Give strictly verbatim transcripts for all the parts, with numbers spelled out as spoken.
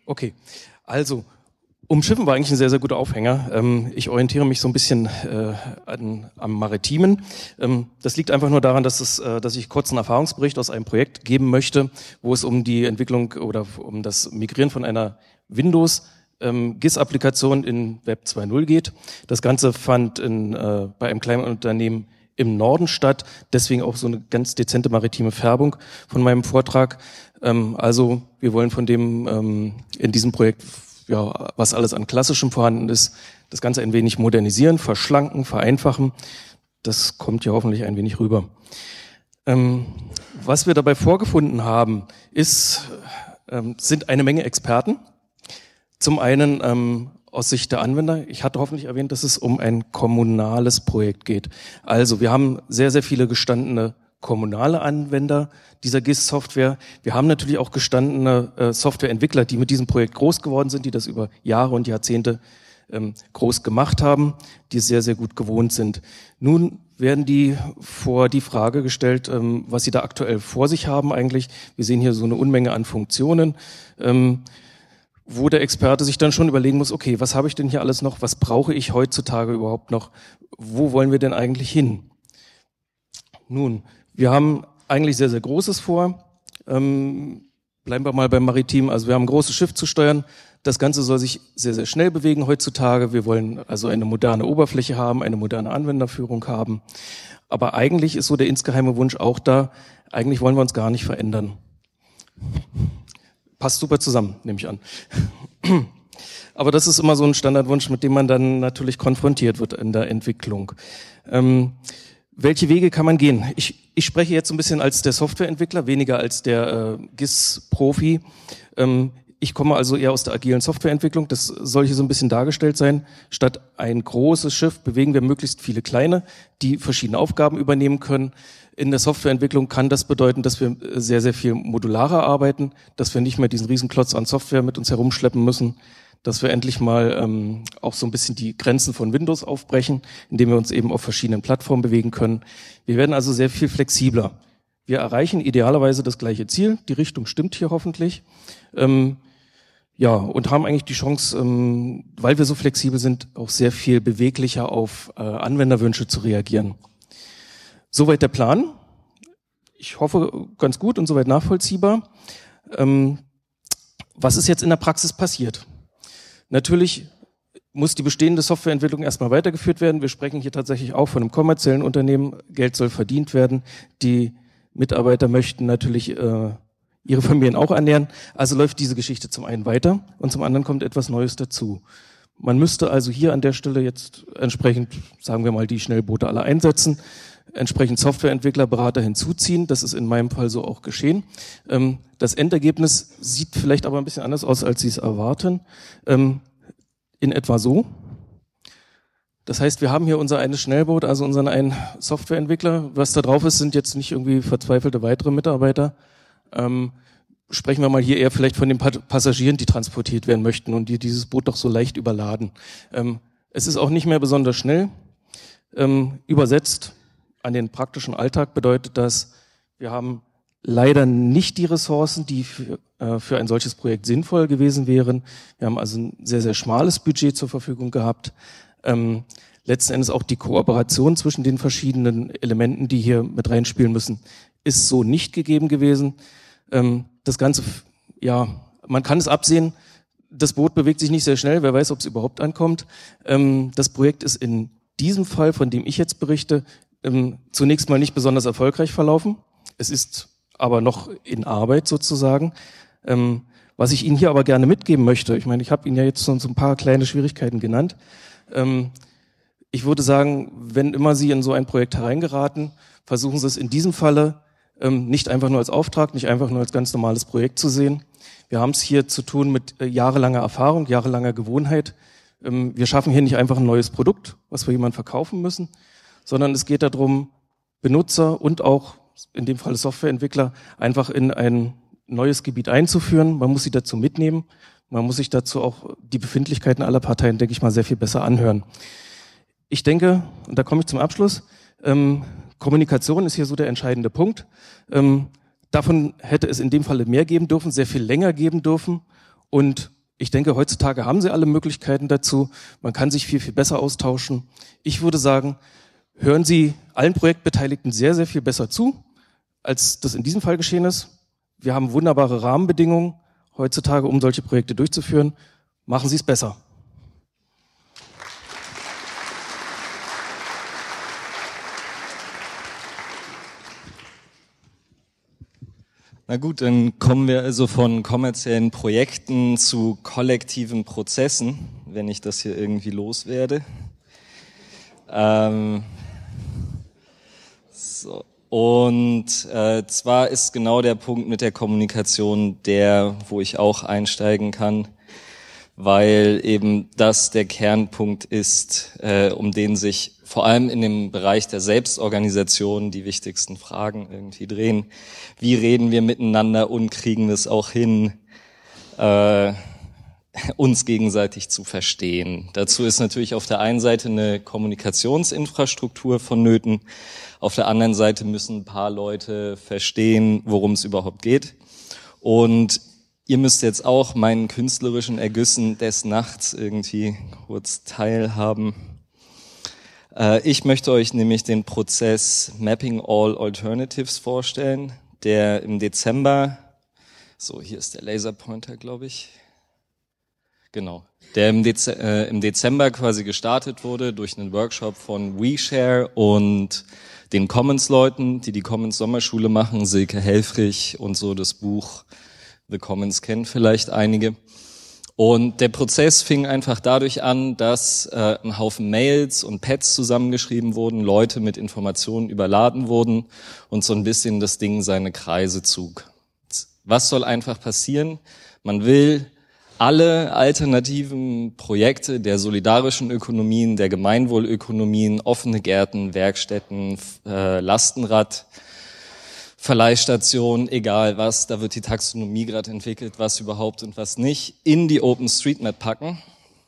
Okay, also Umschiffen war eigentlich ein sehr, sehr guter Aufhänger. Ähm, ich orientiere mich so ein bisschen äh, an, am Maritimen. Ähm, das liegt einfach nur daran, dass, es, äh, dass ich kurz einen Erfahrungsbericht aus einem Projekt geben möchte, wo es um die Entwicklung oder um das Migrieren von einer Windows ähm, G I S-Applikation in Web zwei Punkt null geht. Das Ganze fand in, äh, bei einem kleinen Unternehmen im Norden statt, deswegen auch so eine ganz dezente maritime Färbung von meinem Vortrag. Ähm, also wir wollen von dem ähm, in diesem Projekt, ja, was alles an Klassischem vorhanden ist, das Ganze ein wenig modernisieren, verschlanken, vereinfachen. Das kommt ja hoffentlich ein wenig rüber. Ähm, was wir dabei vorgefunden haben, ist, ähm, sind eine Menge Experten. Zum einen ähm, aus Sicht der Anwender. Ich hatte hoffentlich erwähnt, dass es um ein kommunales Projekt geht. Also wir haben sehr, sehr viele gestandene kommunale Anwender dieser G I S-Software. Wir haben natürlich auch gestandene äh, Softwareentwickler, die mit diesem Projekt groß geworden sind, die das über Jahre und Jahrzehnte ähm, groß gemacht haben, die es sehr, sehr gut gewohnt sind. Nun werden die vor die Frage gestellt, ähm, was sie da aktuell vor sich haben eigentlich. Wir sehen hier so eine Unmenge an Funktionen, ähm, wo der Experte sich dann schon überlegen muss, okay, was habe ich denn hier alles noch, was brauche ich heutzutage überhaupt noch, wo wollen wir denn eigentlich hin? Nun, wir haben eigentlich sehr, sehr Großes vor. Ähm, bleiben wir mal beim Maritim. Also wir haben ein großes Schiff zu steuern. Das Ganze soll sich sehr, sehr schnell bewegen heutzutage. Wir wollen also eine moderne Oberfläche haben, eine moderne Anwenderführung haben. Aber eigentlich ist so der insgeheime Wunsch auch da, eigentlich wollen wir uns gar nicht verändern. Passt super zusammen, nehme ich an. Aber das ist immer so ein Standardwunsch, mit dem man dann natürlich konfrontiert wird in der Entwicklung. Ähm, Welche Wege kann man gehen? Ich, ich spreche jetzt so ein bisschen als der Softwareentwickler, weniger als der äh, G I S-Profi. Ähm, ich komme also eher aus der agilen Softwareentwicklung. Das soll hier so ein bisschen dargestellt sein. Statt ein großes Schiff bewegen wir möglichst viele kleine, die verschiedene Aufgaben übernehmen können. In der Softwareentwicklung kann das bedeuten, dass wir sehr, sehr viel modularer arbeiten, dass wir nicht mehr diesen Riesenklotz an Software mit uns herumschleppen müssen, dass wir endlich mal ähm, auch so ein bisschen die Grenzen von Windows aufbrechen, indem wir uns eben auf verschiedenen Plattformen bewegen können. Wir werden also sehr viel flexibler. Wir erreichen idealerweise das gleiche Ziel, die Richtung stimmt hier hoffentlich, ähm, ja, und haben eigentlich die Chance, ähm, weil wir so flexibel sind, auch sehr viel beweglicher auf äh, Anwenderwünsche zu reagieren. Soweit der Plan. Ich hoffe, ganz gut und soweit nachvollziehbar. Ähm, was ist jetzt in der Praxis passiert? Natürlich muss die bestehende Softwareentwicklung erstmal weitergeführt werden. Wir sprechen hier tatsächlich auch von einem kommerziellen Unternehmen. Geld soll verdient werden. Die Mitarbeiter möchten natürlich äh, ihre Familien auch ernähren. Also läuft diese Geschichte zum einen weiter und zum anderen kommt etwas Neues dazu. Man müsste also hier an der Stelle jetzt entsprechend, sagen wir mal, die Schnellboote alle einsetzen, entsprechend Softwareentwickler, Berater hinzuziehen. Das ist in meinem Fall so auch geschehen. Ähm, das Endergebnis sieht vielleicht aber ein bisschen anders aus, als Sie es erwarten. Ähm, in etwa so. Das heißt, wir haben hier unser eines Schnellboot, also unseren einen Softwareentwickler. Was da drauf ist, sind jetzt nicht irgendwie verzweifelte weitere Mitarbeiter. Ähm, sprechen wir mal hier eher vielleicht von den Passagieren, die transportiert werden möchten und die dieses Boot doch so leicht überladen. Ähm, es ist auch nicht mehr besonders schnell. Ähm, übersetzt an den praktischen Alltag bedeutet das, wir haben leider nicht die Ressourcen, die für, äh, für ein solches Projekt sinnvoll gewesen wären. Wir haben also ein sehr, sehr schmales Budget zur Verfügung gehabt. Ähm, letzten Endes auch die Kooperation zwischen den verschiedenen Elementen, die hier mit reinspielen müssen, ist so nicht gegeben gewesen. Ähm, das Ganze, ja, man kann es absehen, das Boot bewegt sich nicht sehr schnell, wer weiß, ob es überhaupt ankommt. Ähm, das Projekt ist in diesem Fall, von dem ich jetzt berichte, ähm, zunächst mal nicht besonders erfolgreich verlaufen. Es ist aber noch in Arbeit sozusagen. Ähm, was ich Ihnen hier aber gerne mitgeben möchte, ich meine, ich habe Ihnen ja jetzt schon so ein paar kleine Schwierigkeiten genannt. Ähm, ich würde sagen, wenn immer Sie in so ein Projekt hereingeraten, versuchen Sie es in diesem Falle ähm, nicht einfach nur als Auftrag, nicht einfach nur als ganz normales Projekt zu sehen. Wir haben es hier zu tun mit äh, jahrelanger Erfahrung, jahrelanger Gewohnheit. Ähm, wir schaffen hier nicht einfach ein neues Produkt, was wir jemandem verkaufen müssen, sondern es geht darum, Benutzer und auch in dem Fall Softwareentwickler einfach in ein neues Gebiet einzuführen. Man muss sie dazu mitnehmen. Man muss sich dazu auch die Befindlichkeiten aller Parteien, denke ich mal, sehr viel besser anhören. Ich denke, und da komme ich zum Abschluss, ähm, Kommunikation ist hier so der entscheidende Punkt. Ähm, davon hätte es in dem Falle mehr geben dürfen, sehr viel länger geben dürfen und Ich denke, heutzutage haben Sie alle Möglichkeiten dazu. Man kann sich viel, viel besser austauschen. Ich würde sagen, hören Sie allen Projektbeteiligten sehr, sehr viel besser zu, als das in diesem Fall geschehen ist. Wir haben wunderbare Rahmenbedingungen heutzutage, um solche Projekte durchzuführen. Machen Sie es besser. Na gut, dann kommen wir also von kommerziellen Projekten zu kollektiven Prozessen, wenn ich das hier irgendwie loswerde. Ähm, so. Und äh, zwar ist genau der Punkt mit der Kommunikation der, wo ich auch einsteigen kann, weil eben das der Kernpunkt ist, äh, um den sich vor allem in dem Bereich der Selbstorganisation die wichtigsten Fragen irgendwie drehen. Wie reden wir miteinander und kriegen wir es auch hin, äh, uns gegenseitig zu verstehen? Dazu ist natürlich auf der einen Seite eine Kommunikationsinfrastruktur vonnöten, auf der anderen Seite müssen ein paar Leute verstehen, worum es überhaupt geht. Und ihr müsst jetzt auch meinen künstlerischen Ergüssen des Nachts irgendwie kurz teilhaben. Ich möchte euch nämlich den Prozess Mapping All Alternatives vorstellen, der im Dezember, so hier ist der Laserpointer, glaube ich, genau, der im, Dez- äh, im Dezember quasi gestartet wurde durch einen Workshop von WeShare und den Commons-Leuten, die die Commons-Sommerschule machen, Silke Helfrich und so das Buch The Commons kennen vielleicht einige. Und der Prozess fing einfach dadurch an, dass äh, ein Haufen Mails und Pads zusammengeschrieben wurden, Leute mit Informationen überladen wurden und so ein bisschen das Ding seine Kreise zog. Was soll einfach passieren? Man will alle alternativen Projekte der solidarischen Ökonomien, der Gemeinwohlökonomien, offene Gärten, Werkstätten, äh, Lastenrad, Verleihstation, egal was, da wird die Taxonomie gerade entwickelt, was überhaupt und was nicht, in die OpenStreetMap packen.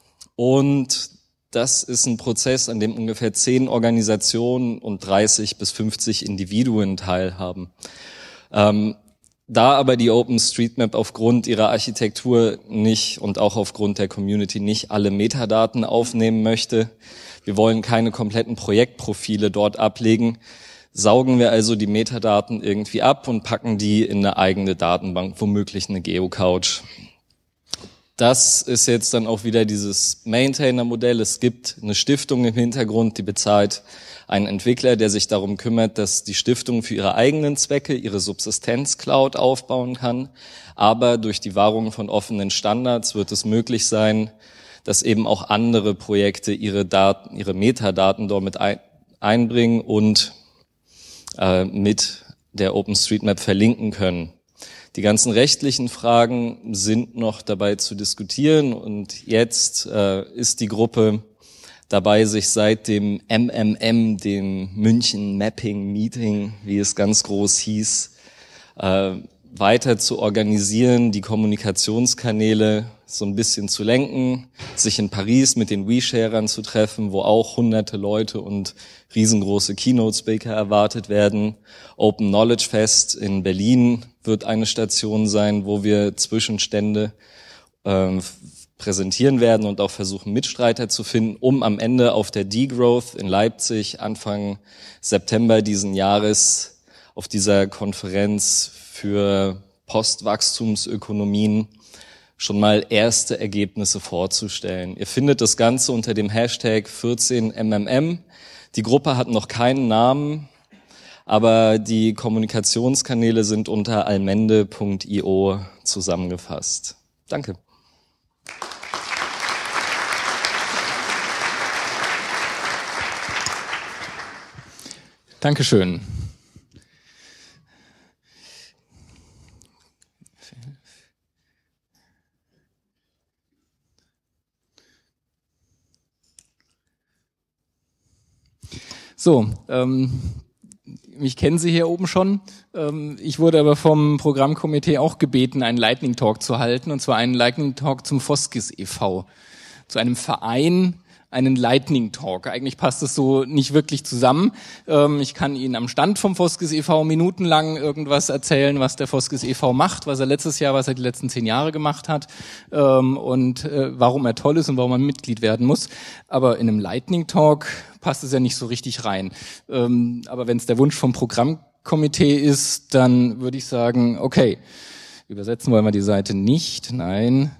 Und das ist ein Prozess, an dem ungefähr zehn Organisationen und dreißig bis fünfzig Individuen teilhaben. Ähm, da aber die OpenStreetMap aufgrund ihrer Architektur nicht und auch aufgrund der Community nicht alle Metadaten aufnehmen möchte, wir wollen keine kompletten Projektprofile dort ablegen, saugen wir also die Metadaten irgendwie ab und packen die in eine eigene Datenbank, womöglich eine Geocouch. Das ist jetzt dann auch wieder dieses Maintainer-Modell. Es gibt eine Stiftung im Hintergrund, die bezahlt einen Entwickler, der sich darum kümmert, dass die Stiftung für ihre eigenen Zwecke ihre Subsistenz-Cloud aufbauen kann. Aber durch die Wahrung von offenen Standards wird es möglich sein, dass eben auch andere Projekte ihre Daten, ihre Metadaten dort mit ein, einbringen und mit der OpenStreetMap verlinken können. Die ganzen rechtlichen Fragen sind noch dabei zu diskutieren und jetzt äh, ist die Gruppe dabei, sich seit dem M M M, dem München Mapping Meeting, wie es ganz groß hieß, äh, weiter zu organisieren, die Kommunikationskanäle so ein bisschen zu lenken, sich in Paris mit den WeSharern zu treffen, wo auch hunderte Leute und riesengroße Keynote-Speaker erwartet werden. Open Knowledge Fest in Berlin wird eine Station sein, wo wir Zwischenstände äh, präsentieren werden und auch versuchen, Mitstreiter zu finden, um am Ende auf der Degrowth in Leipzig Anfang September diesen Jahres auf dieser Konferenz für Postwachstumsökonomien schon mal erste Ergebnisse vorzustellen. Ihr findet das Ganze unter dem Hashtag vierzehn M M M. Die Gruppe hat noch keinen Namen, aber die Kommunikationskanäle sind unter almende punkt io zusammengefasst. Danke. Dankeschön. So, ähm, mich kennen Sie hier oben schon. Ähm, ich wurde aber vom Programmkomitee auch gebeten, einen Lightning Talk zu halten, und zwar einen Lightning Talk zum Foskis e V, zu einem Verein einen Lightning Talk. Eigentlich passt es so nicht wirklich zusammen. Ähm, ich kann Ihnen am Stand vom Foskis e V minutenlang irgendwas erzählen, was der Foskis e V macht, was er letztes Jahr, was er die letzten zehn Jahre gemacht hat ähm, und äh, warum er toll ist und warum man Mitglied werden muss. Aber in einem Lightning Talk passt es ja nicht so richtig rein. Ähm, aber wenn es der Wunsch vom Programmkomitee ist, dann würde ich sagen, okay, übersetzen wollen wir die Seite nicht, nein.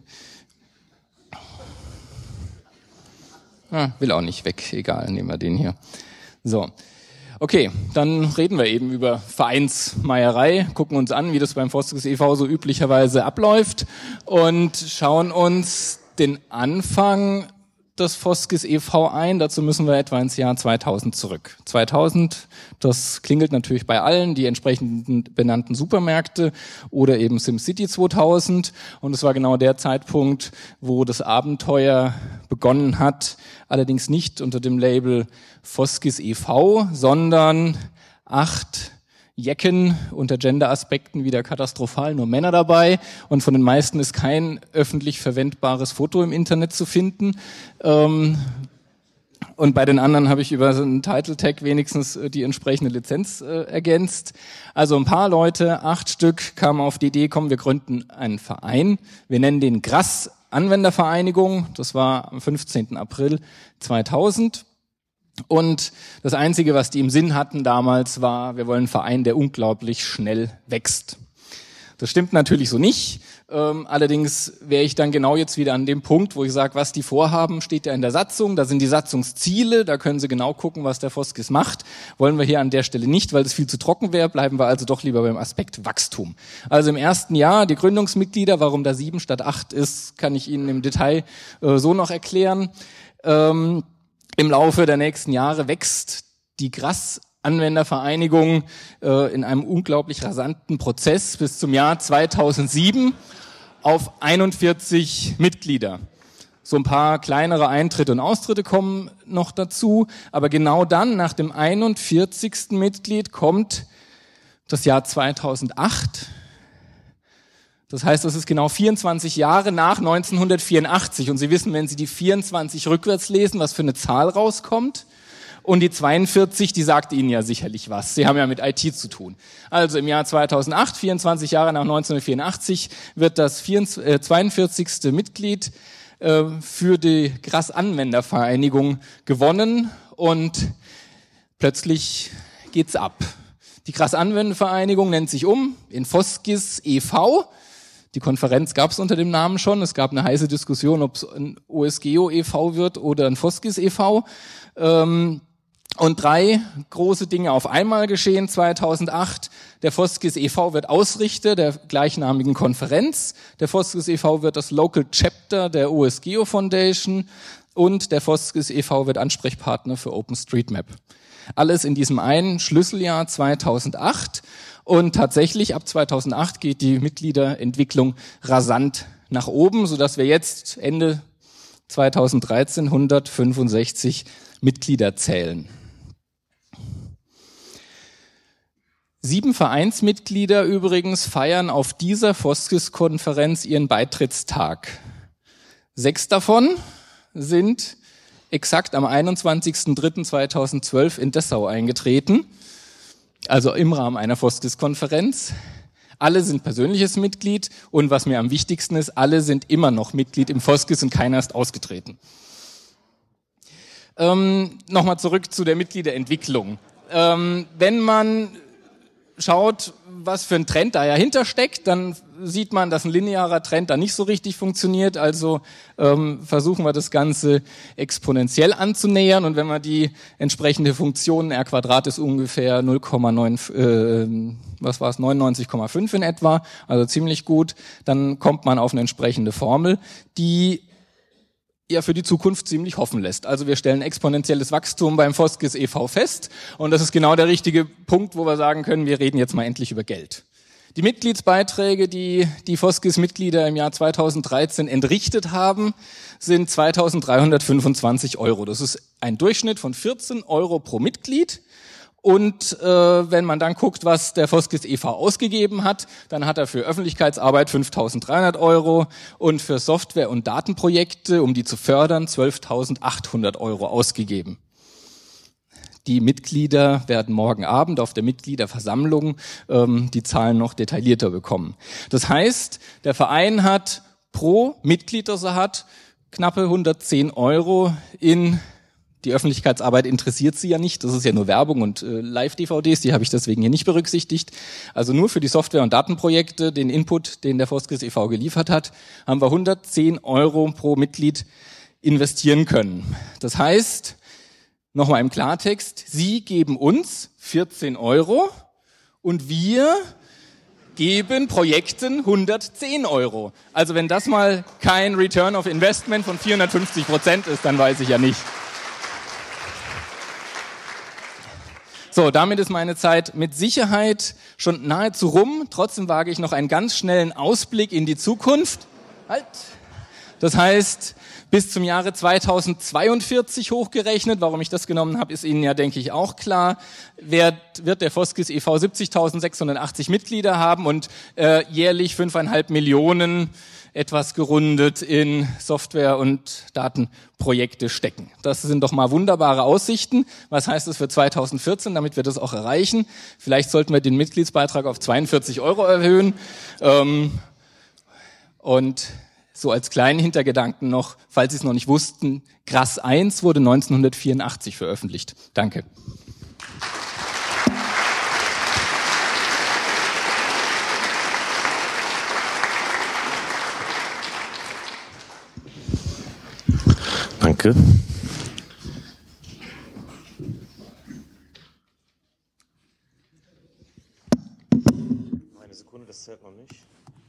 Ah, will auch nicht weg, egal, nehmen wir den hier. So, okay, dann reden wir eben über Vereinsmeierei, gucken uns an, wie das beim Foskis e V so üblicherweise abläuft und schauen uns den Anfang des Foskis e V ein. Dazu müssen wir etwa ins Jahr zweitausend zurück. zweitausend, das klingelt natürlich bei allen, die entsprechenden benannten Supermärkte oder eben SimCity zweitausend. Und es war genau der Zeitpunkt, wo das Abenteuer begonnen hat. Allerdings nicht unter dem Label Foskis e V, sondern acht Jecken unter Gender-Aspekten wieder katastrophal, nur Männer dabei und von den meisten ist kein öffentlich verwendbares Foto im Internet zu finden. Ähm, und bei den anderen habe ich über so einen Title-Tag wenigstens die entsprechende Lizenz äh, ergänzt. Also ein paar Leute, acht Stück, kamen auf die Idee, komm, wir gründen einen Verein. Wir nennen den G R A S Anwendervereinigung. Das war am fünfzehnten April zweitausend. Und das Einzige, was die im Sinn hatten damals, war, wir wollen einen Verein, der unglaublich schnell wächst. Das stimmt natürlich so nicht. Ähm, allerdings wäre ich dann genau jetzt wieder an dem Punkt, wo ich sage, was die vorhaben, steht ja in der Satzung. Da sind die Satzungsziele, da können Sie genau gucken, was der Foskis macht. Wollen wir hier an der Stelle nicht, weil es viel zu trocken wäre, bleiben wir also doch lieber beim Aspekt Wachstum. Also im ersten Jahr die Gründungsmitglieder, warum da sieben statt acht ist, kann ich Ihnen im Detail äh, so noch erklären. Ähm, Im Laufe der nächsten Jahre wächst die G R A S Anwendervereinigung äh, in einem unglaublich rasanten Prozess bis zum Jahr zweitausendsieben auf einundvierzig Mitglieder. So ein paar kleinere Eintritte und Austritte kommen noch dazu, aber genau dann, nach dem einundvierzigsten Mitglied, kommt das Jahr zweitausendacht. Das heißt, das ist genau vierundzwanzig Jahre nach neunzehnhundertvierundachtzig. Und Sie wissen, wenn Sie die vierundzwanzig rückwärts lesen, was für eine Zahl rauskommt. Und die zweiundvierzig, die sagt Ihnen ja sicherlich was. Sie haben ja mit I T zu tun. Also im Jahr zweitausendacht, vierundzwanzig Jahre nach neunzehnhundertvierundachtzig, wird das zweiundvierzigste Mitglied äh, für die G R A S Anwendervereinigung gewonnen. Und plötzlich geht's ab. Die G R A S Anwendervereinigung nennt sich um in Foskis e V. Die Konferenz gab es unter dem Namen schon. Es gab eine heiße Diskussion, ob es ein O S G O e V wird oder ein Foskis e V. Ähm, und drei große Dinge auf einmal geschehen zweitausendacht. Der Foskis e V wird Ausrichter der gleichnamigen Konferenz. Der Foskis e V wird das Local Chapter der O S G O Foundation. Und der Foskis e V wird Ansprechpartner für OpenStreetMap. Alles in diesem einen Schlüsseljahr zweitausendacht. Und tatsächlich ab zweitausendacht geht die Mitgliederentwicklung rasant nach oben, sodass wir jetzt Ende zweitausenddreizehn hundertfünfundsechzig Mitglieder zählen. Sieben Vereinsmitglieder übrigens feiern auf dieser Foskis-Konferenz ihren Beitrittstag. Sechs davon sind exakt am einundzwanzigsten dritten zweitausendzwölf in Dessau eingetreten, also im Rahmen einer Foskis-Konferenz. Alle sind persönliches Mitglied und was mir am wichtigsten ist, alle sind immer noch Mitglied im Foskis und keiner ist ausgetreten. Ähm, Nochmal zurück zu der Mitgliederentwicklung. Ähm, wenn man schaut, was für ein Trend da dahinter steckt, dann sieht man, dass ein linearer Trend da nicht so richtig funktioniert. Also ähm, versuchen wir das Ganze exponentiell anzunähern. Und wenn man die entsprechende Funktion, R Quadrat ist ungefähr null Komma neun, äh, was war es, neunundneunzig Komma fünf in etwa, also ziemlich gut, dann kommt man auf eine entsprechende Formel, die ja für die Zukunft ziemlich hoffen lässt. Also wir stellen exponentielles Wachstum beim Foskis e V fest und das ist genau der richtige Punkt, wo wir sagen können, wir reden jetzt mal endlich über Geld. Die Mitgliedsbeiträge, die die Foskis-Mitglieder im Jahr zweitausenddreizehn entrichtet haben, sind zweitausenddreihundertfünfundzwanzig Euro. Das ist ein Durchschnitt von vierzehn Euro pro Mitglied Und äh, wenn man dann guckt, was der Foskis e V ausgegeben hat, dann hat er für Öffentlichkeitsarbeit fünftausenddreihundert Euro und für Software- und Datenprojekte, um die zu fördern, zwölftausendachthundert Euro ausgegeben. Die Mitglieder werden morgen Abend auf der Mitgliederversammlung ähm, die Zahlen noch detaillierter bekommen. Das heißt, der Verein hat pro Mitglied, das er hat, knappe hundertzehn Euro in die Öffentlichkeitsarbeit interessiert sie ja nicht. Das ist ja nur Werbung und äh, Live-D V Ds, die habe ich deswegen hier nicht berücksichtigt. Also nur für die Software- und Datenprojekte, den Input, den der Foskis e V geliefert hat, haben wir hundertzehn Euro pro Mitglied investieren können. Das heißt, nochmal im Klartext, Sie geben uns vierzehn Euro und wir geben Projekten hundertzehn Euro. Also wenn das mal kein Return of Investment von vierhundertfünfzig Prozent ist, dann weiß ich ja nicht. So, damit ist meine Zeit mit Sicherheit schon nahezu rum. Trotzdem wage ich noch einen ganz schnellen Ausblick in die Zukunft. Halt. Das heißt, bis zum Jahre zweitausendzweiundvierzig hochgerechnet, warum ich das genommen habe, ist Ihnen ja, denke ich, auch klar, wird, wird der Foskis e V siebzigtausendsechshundertachtzig Mitglieder haben und äh, jährlich fünfeinhalb Millionen etwas gerundet in Software- und Datenprojekte stecken. Das sind doch mal wunderbare Aussichten. Was heißt das für zweitausendvierzehn, damit wir das auch erreichen? Vielleicht sollten wir den Mitgliedsbeitrag auf zweiundvierzig Euro erhöhen. Ähm, und so als kleinen Hintergedanken noch, falls Sie es noch nicht wussten, Gras eins wurde neunzehnhundertvierundachtzig veröffentlicht. Danke. Danke. Eine Sekunde, das zählt noch nicht.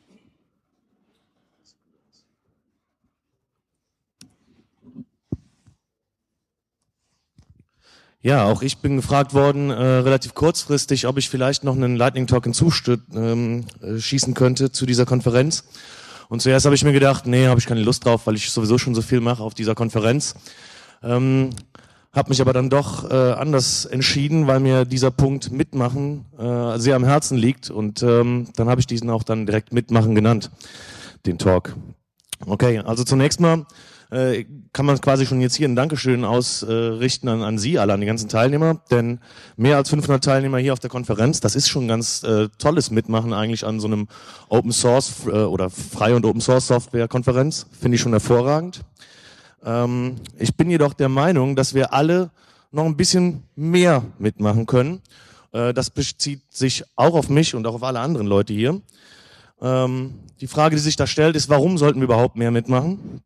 Ja, auch ich bin gefragt worden, äh, relativ kurzfristig, ob ich vielleicht noch einen Lightning Talk hinzuschießen ähm, schießen könnte zu dieser Konferenz. Und zuerst habe ich mir gedacht, nee, habe ich keine Lust drauf, weil ich sowieso schon so viel mache auf dieser Konferenz. Ähm, habe mich aber dann doch äh, anders entschieden, weil mir dieser Punkt Mitmachen äh, sehr am Herzen liegt. Und ähm, dann habe ich diesen auch dann direkt Mitmachen genannt, den Talk. Okay, also zunächst mal äh, kann man quasi schon jetzt hier ein Dankeschön ausrichten äh, an, an Sie alle, an die ganzen Teilnehmer, denn mehr als fünfhundert Teilnehmer hier auf der Konferenz, das ist schon ganz äh, tolles Mitmachen eigentlich an so einem Open Source äh, oder freie und Open Source Software Konferenz, finde ich schon hervorragend. Ähm, ich bin jedoch der Meinung, dass wir alle noch ein bisschen mehr mitmachen können. Äh, das bezieht sich auch auf mich und auch auf alle anderen Leute hier. Ähm, die Frage, die sich da stellt, ist, warum sollten wir überhaupt mehr mitmachen?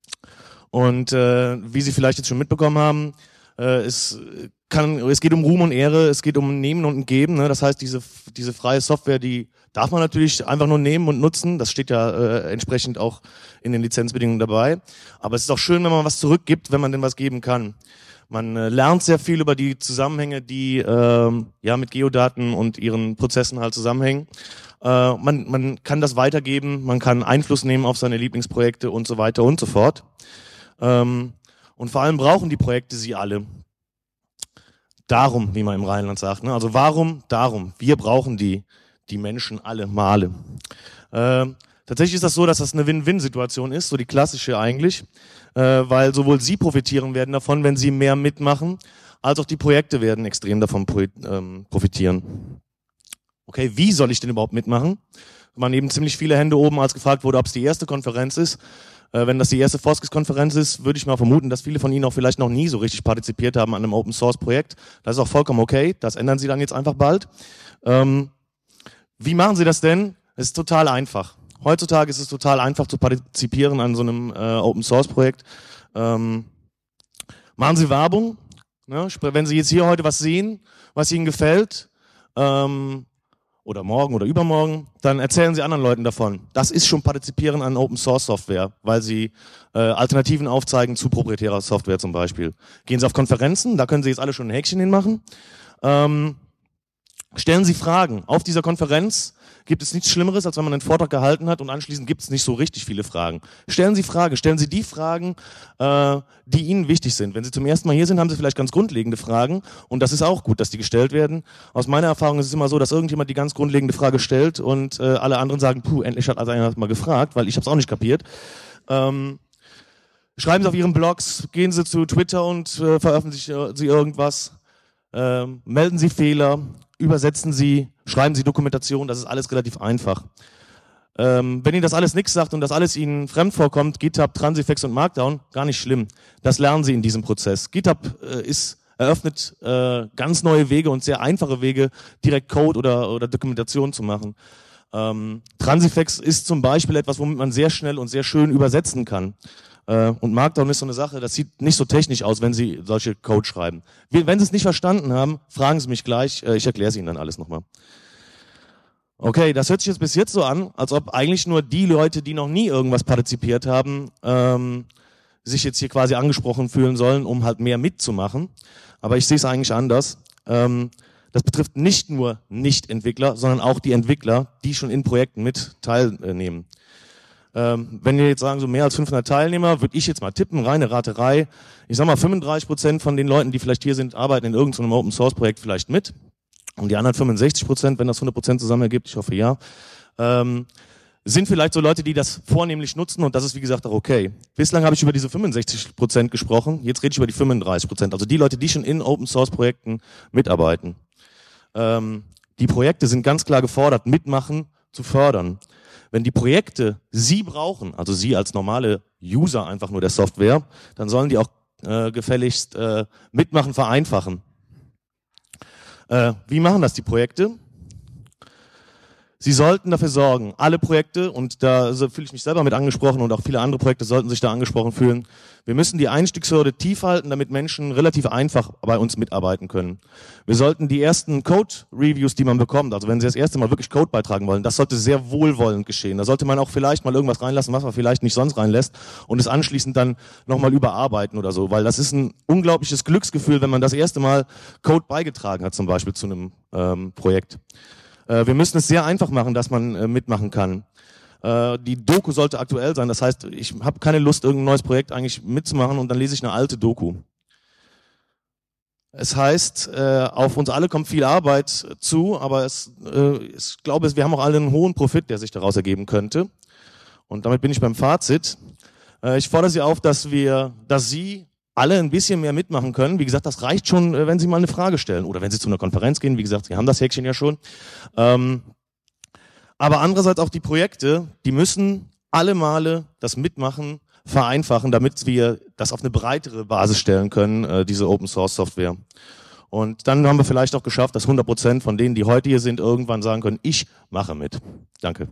Und äh, wie Sie vielleicht jetzt schon mitbekommen haben, äh, es, kann, es geht um Ruhm und Ehre, es geht um ein Nehmen und ein Geben. Ne? Das heißt, diese, diese freie Software, die darf man natürlich einfach nur nehmen und nutzen. Das steht ja äh, entsprechend auch in den Lizenzbedingungen dabei. Aber es ist auch schön, wenn man was zurückgibt, wenn man denn was geben kann. Man äh, lernt sehr viel über die Zusammenhänge, die äh, ja mit Geodaten und ihren Prozessen halt zusammenhängen. Äh, man, man kann das weitergeben, man kann Einfluss nehmen auf seine Lieblingsprojekte und so weiter und so fort. Ähm, und vor allem brauchen die Projekte sie alle. Darum, wie man im Rheinland sagt. Ne? Also warum? Darum. Wir brauchen die, die Menschen alle Male. Äh, tatsächlich ist das so, dass das eine Win-Win-Situation ist, so die klassische eigentlich, äh, weil sowohl Sie profitieren werden davon, wenn Sie mehr mitmachen, als auch die Projekte werden extrem davon profitieren. Okay, wie soll ich denn überhaupt mitmachen? Es waren eben ziemlich viele Hände oben, als gefragt wurde, ob es die erste Konferenz ist. Äh, wenn das die erste Foskis-Konferenz ist, würde ich mal vermuten, dass viele von Ihnen auch vielleicht noch nie so richtig partizipiert haben an einem Open-Source-Projekt. Das ist auch vollkommen okay. Das ändern Sie dann jetzt einfach bald. Ähm, wie machen Sie das denn? Es ist total einfach. Heutzutage ist es total einfach zu partizipieren an so einem äh, Open-Source-Projekt. Ähm, machen Sie Werbung. Ne? Wenn Sie jetzt hier heute was sehen, was Ihnen gefällt, ähm, oder morgen oder übermorgen, dann erzählen Sie anderen Leuten davon. Das ist schon Partizipieren an Open-Source-Software, weil Sie äh, Alternativen aufzeigen zu proprietärer Software zum Beispiel. Gehen Sie auf Konferenzen, da können Sie jetzt alle schon ein Häkchen hinmachen. Ähm, Stellen Sie Fragen. Auf dieser Konferenz gibt es nichts Schlimmeres, als wenn man einen Vortrag gehalten hat und anschließend gibt es nicht so richtig viele Fragen. Stellen Sie Fragen. Stellen Sie die Fragen, äh, die Ihnen wichtig sind. Wenn Sie zum ersten Mal hier sind, haben Sie vielleicht ganz grundlegende Fragen und das ist auch gut, dass die gestellt werden. Aus meiner Erfahrung ist es immer so, dass irgendjemand die ganz grundlegende Frage stellt und äh, alle anderen sagen, puh, endlich hat also einer mal gefragt, weil ich habe es auch nicht kapiert. Ähm, schreiben Sie auf Ihren Blogs, gehen Sie zu Twitter und äh, veröffentlichen Sie irgendwas. Ähm, melden Sie Fehler, übersetzen Sie, schreiben Sie Dokumentation, das ist alles relativ einfach. Ähm, wenn Ihnen das alles nichts sagt und das alles Ihnen fremd vorkommt, GitHub, Transifex und Markdown, gar nicht schlimm. Das lernen Sie in diesem Prozess. GitHub äh, ist, eröffnet äh, ganz neue Wege und sehr einfache Wege, direkt Code oder, oder Dokumentation zu machen. Ähm, Transifex ist zum Beispiel etwas, womit man sehr schnell und sehr schön übersetzen kann. Und Markdown ist so eine Sache, das sieht nicht so technisch aus, wenn Sie solche Code schreiben. Wenn Sie es nicht verstanden haben, fragen Sie mich gleich, ich erkläre es Ihnen dann alles nochmal. Okay, das hört sich jetzt bis jetzt so an, als ob eigentlich nur die Leute, die noch nie irgendwas partizipiert haben, ähm, sich jetzt hier quasi angesprochen fühlen sollen, um halt mehr mitzumachen. Aber ich sehe es eigentlich anders. Ähm, das betrifft nicht nur Nicht-Entwickler, sondern auch die Entwickler, die schon in Projekten mit teilnehmen. Ähm, wenn wir jetzt sagen, so mehr als fünfhundert Teilnehmer, würde ich jetzt mal tippen, reine Raterei. Ich sag mal, fünfunddreißig Prozent von den Leuten, die vielleicht hier sind, arbeiten in irgendeinem Open-Source-Projekt vielleicht mit. Und die anderen fünfundsechzig Prozent, wenn das hundert Prozent zusammen ergibt, ich hoffe ja, ähm, sind vielleicht so Leute, die das vornehmlich nutzen und das ist wie gesagt auch okay. Bislang habe ich über diese fünfundsechzig Prozent gesprochen, jetzt rede ich über die fünfunddreißig Prozent, also die Leute, die schon in Open-Source-Projekten mitarbeiten. Ähm, die Projekte sind ganz klar gefordert, mitmachen zu fördern. Wenn die Projekte Sie brauchen, also Sie als normale User einfach nur der Software, dann sollen die auch äh, gefälligst äh, mitmachen, vereinfachen. Äh, wie machen das die Projekte? Sie sollten dafür sorgen, alle Projekte, und da also, fühle ich mich selber mit angesprochen und auch viele andere Projekte sollten sich da angesprochen fühlen, wir müssen die Einstiegshürde tief halten, damit Menschen relativ einfach bei uns mitarbeiten können. Wir sollten die ersten Code-Reviews, die man bekommt, also wenn Sie das erste Mal wirklich Code beitragen wollen, das sollte sehr wohlwollend geschehen. Da sollte man auch vielleicht mal irgendwas reinlassen, was man vielleicht nicht sonst reinlässt und es anschließend dann nochmal überarbeiten oder so, weil das ist ein unglaubliches Glücksgefühl, wenn man das erste Mal Code beigetragen hat, zum Beispiel zu einem ähm, Projekt. Wir müssen es sehr einfach machen, dass man äh, mitmachen kann. Äh, die Doku sollte aktuell sein, das heißt, ich habe keine Lust, irgendein neues Projekt eigentlich mitzumachen und dann lese ich eine alte Doku. Es heißt, äh, auf uns alle kommt viel Arbeit zu, aber es, äh, ich glaube, wir haben auch alle einen hohen Profit, der sich daraus ergeben könnte. Und damit bin ich beim Fazit. Äh, ich fordere Sie auf, dass wir, dass Sie alle ein bisschen mehr mitmachen können. Wie gesagt, das reicht schon, wenn Sie mal eine Frage stellen oder wenn Sie zu einer Konferenz gehen. Wie gesagt, Sie haben das Häkchen ja schon. Ähm, aber andererseits auch die Projekte, die müssen alle Male das Mitmachen vereinfachen, damit wir das auf eine breitere Basis stellen können, äh, diese Open-Source-Software. Und dann haben wir vielleicht auch geschafft, dass hundert Prozent von denen, die heute hier sind, irgendwann sagen können, ich mache mit. Danke.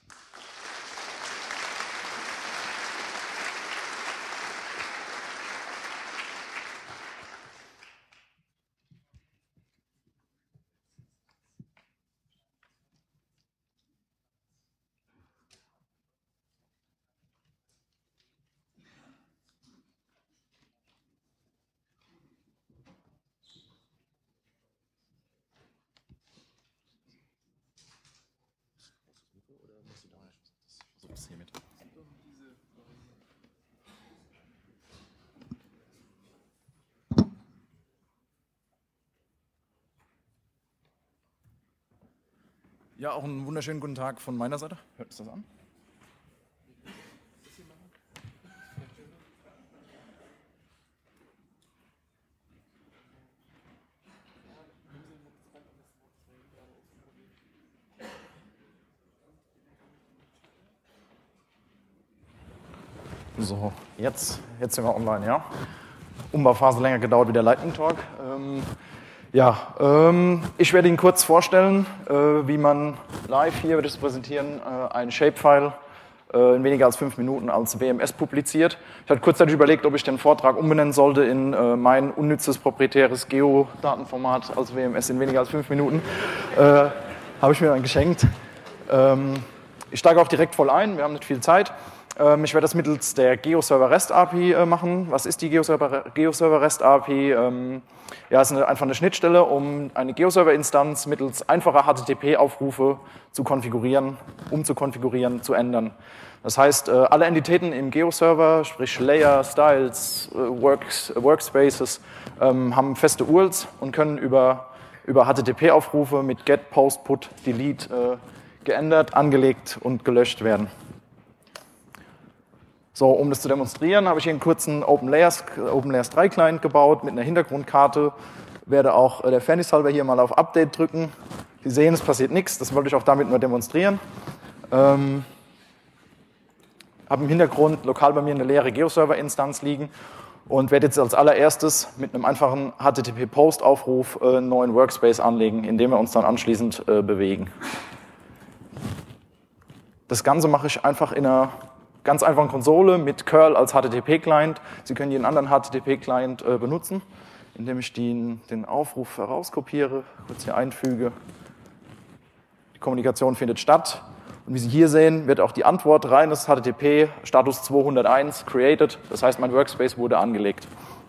Ja, auch einen wunderschönen guten Tag von meiner Seite. Hört sich das an? So, jetzt, jetzt sind wir online, ja. Umbauphase länger gedauert wie der Lightning Talk. Ähm, Ja, ähm, ich werde Ihnen kurz vorstellen, äh, wie man live, hier wird es präsentieren, äh, ein Shapefile äh, in weniger als fünf Minuten als W M S publiziert. Ich hatte kurzzeitig überlegt, ob ich den Vortrag umbenennen sollte in äh, mein unnützes proprietäres Geodatenformat als W M S in weniger als fünf Minuten. Äh, Habe ich mir dann geschenkt. Ähm, ich steige auch direkt voll ein, wir haben nicht viel Zeit. Ähm, ich werde das mittels der GeoServer REST A P I äh, machen. Was ist die GeoServer, GeoServer REST A P I? Ähm, ja, es ist eine, einfach eine Schnittstelle, um eine GeoServer-Instanz mittels einfacher H T T P-Aufrufe zu konfigurieren, umzukonfigurieren, zu ändern. Das heißt, äh, alle Entitäten im GeoServer, sprich Layer, Styles, äh, Works, äh, Workspaces, ähm, haben feste U R Ls und können über, über H T T P-Aufrufe mit Get, Post, Put, Delete äh, geändert, angelegt und gelöscht werden. So, um das zu demonstrieren, habe ich hier einen kurzen OpenLayers, OpenLayers drei Client gebaut mit einer Hintergrundkarte. Werde auch der Fairness halber hier mal auf Update drücken. Sie sehen, es passiert nichts, das wollte ich auch damit nur demonstrieren. Ähm, habe im Hintergrund lokal bei mir eine leere GeoServer-Instanz liegen und werde jetzt als allererstes mit einem einfachen H T T P-Post-Aufruf äh, einen neuen Workspace anlegen, in dem wir uns dann anschließend äh, bewegen. Das Ganze mache ich einfach in einer ganz einfachen Konsole mit curl als H T T P-Client. Sie können jeden anderen H T T P-Client äh, benutzen, indem ich den, den Aufruf herauskopiere, kurz hier einfüge. Die Kommunikation findet statt. Und wie Sie hier sehen, wird auch die Antwort reines H T T P Status zweihunderteins created. Das heißt, mein Workspace wurde angelegt.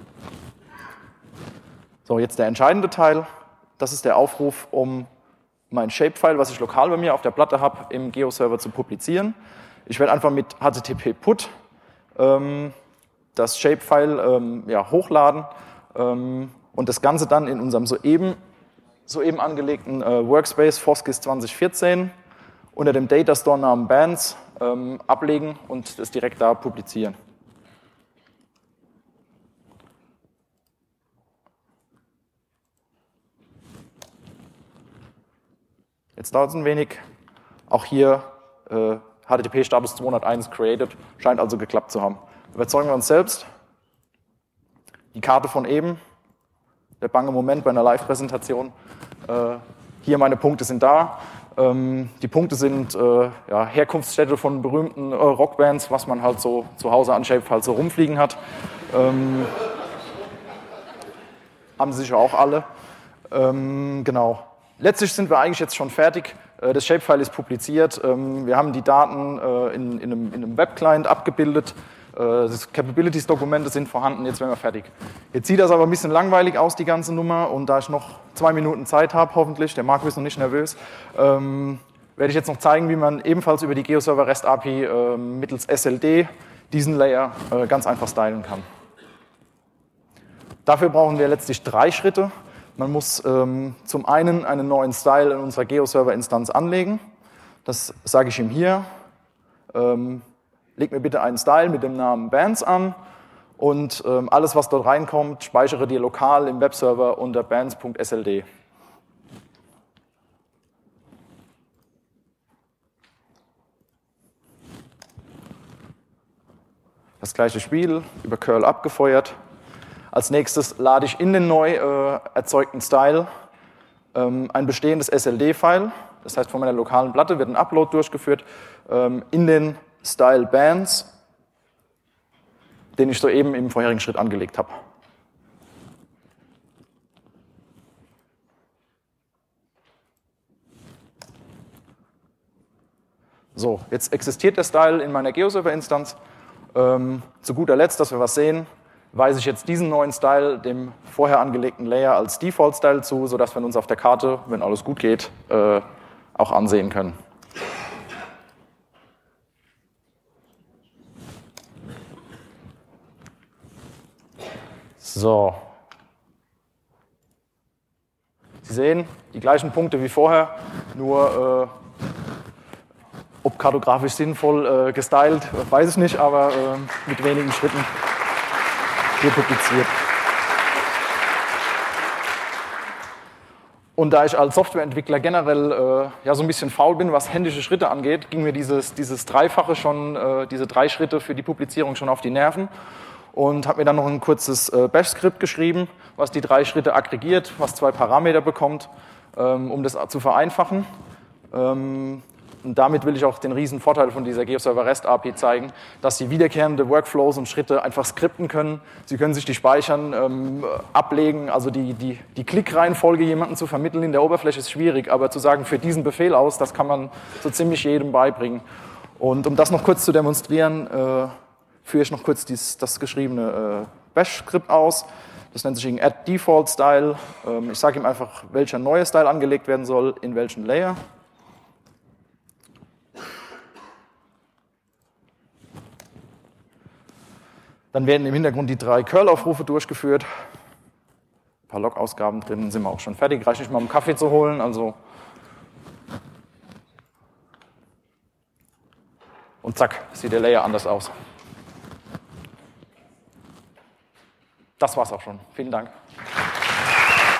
So, jetzt der entscheidende Teil. Das ist der Aufruf, um mein Shapefile, was ich lokal bei mir auf der Platte habe, im GeoServer zu publizieren. Ich werde einfach mit H T T P Put ähm, das Shapefile ähm, ja, hochladen ähm, und das Ganze dann in unserem soeben, soeben angelegten äh, Workspace Foskis zwanzig vierzehn unter dem Datastore-Namen Bands ähm, ablegen und das direkt da publizieren. Jetzt dauert es ein wenig. Auch hier äh, H T T P-Status zweihunderteins created, scheint also geklappt zu haben. Überzeugen wir uns selbst. Die Karte von eben, der bange Moment bei einer Live-Präsentation. Äh, hier meine Punkte sind da. Ähm, die Punkte sind äh, ja, Herkunftsstädte von berühmten äh, Rockbands, was man halt so zu Hause an Shapefile so rumfliegen hat. Ähm, haben sie sicher auch alle. Ähm, genau. Letztlich sind wir eigentlich jetzt schon fertig. Das Shapefile ist publiziert. Wir haben die Daten in, in einem, in einem Web-Client abgebildet. Die Capabilities-Dokumente sind vorhanden. Jetzt wären wir fertig. Jetzt sieht das aber ein bisschen langweilig aus, die ganze Nummer. Und da ich noch zwei Minuten Zeit habe, hoffentlich, der Marco ist noch nicht nervös, ähm, werde ich jetzt noch zeigen, wie man ebenfalls über die GeoServer REST A P I äh, mittels S L D diesen Layer äh, ganz einfach stylen kann. Dafür brauchen wir letztlich drei Schritte. Man muss ähm, zum einen einen neuen Style in unserer GeoServer-Instanz anlegen. Das sage ich ihm hier. Ähm, leg mir bitte einen Style mit dem Namen Bands an und ähm, alles, was dort reinkommt, speichere dir lokal im Webserver unter bands punkt S L D. Das gleiche Spiel über curl abgefeuert. Als nächstes lade ich in den neu äh, erzeugten Style ähm, ein bestehendes S L D-File. Das heißt, von meiner lokalen Platte wird ein Upload durchgeführt ähm, in den Style Bands, den ich soeben im vorherigen Schritt angelegt habe. So, jetzt existiert der Style in meiner GeoServer-Instanz. Ähm, zu guter Letzt, dass wir was sehen, weise ich jetzt diesen neuen Style dem vorher angelegten Layer als Default-Style zu, sodass wir uns auf der Karte, wenn alles gut geht, äh, auch ansehen können. So. Sie sehen, die gleichen Punkte wie vorher, nur äh, ob kartografisch sinnvoll äh, gestylt, weiß ich nicht, aber äh, mit wenigen Schritten hier publiziert. Und da ich als Softwareentwickler generell äh, ja, so ein bisschen faul bin, was händische Schritte angeht, ging mir dieses, dieses Dreifache schon, äh, diese drei Schritte für die Publizierung schon auf die Nerven und habe mir dann noch ein kurzes äh, Bash-Skript geschrieben, was die drei Schritte aggregiert, was zwei Parameter bekommt, ähm, um das zu vereinfachen. Ähm, Und damit will ich auch den riesen Vorteil von dieser GeoServer REST A P I zeigen, dass Sie wiederkehrende Workflows und Schritte einfach skripten können. Sie können sich die speichern, ähm, ablegen. Also die, die, die Klickreihenfolge jemandem zu vermitteln in der Oberfläche ist schwierig, aber zu sagen, für diesen Befehl aus, das kann man so ziemlich jedem beibringen. Und um das noch kurz zu demonstrieren, äh, führe ich noch kurz dies, das geschriebene äh, Bash-Skript aus. Das nennt sich add default style. Ähm, ich sage ihm einfach, welcher neue Style angelegt werden soll, in welchen Layer. Dann werden im Hintergrund die drei Curl-Aufrufe durchgeführt. Ein paar Log-Ausgaben drin, sind wir auch schon fertig. Reicht nicht mal, um einen Kaffee zu holen. Also und zack, sieht der Layer anders aus. Das war's auch schon. Vielen Dank.